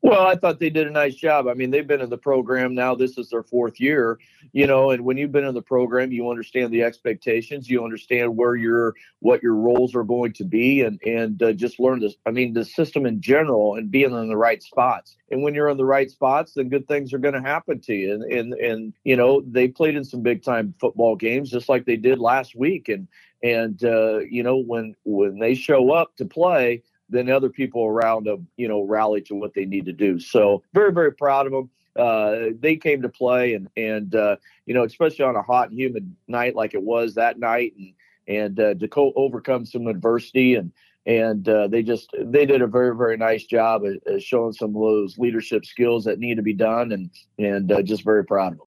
Well, I thought they did a nice job. I mean, they've been in the program now. This is their fourth year, and when you've been in the program, you understand the expectations. You understand what your roles are going to be, and just learn this. I mean, the system in general, and being in the right spots. And when you're in the right spots, then good things are going to happen to you. And they played in some big time football games, just like they did last week. And when they show up to play, then other people around them, rally to what they need to do. So very, very proud of them. They came to play, and especially on a hot and humid night like it was that night, and to overcome some adversity, and they did a very, very nice job at showing some of those leadership skills that need to be done, and just very proud of them.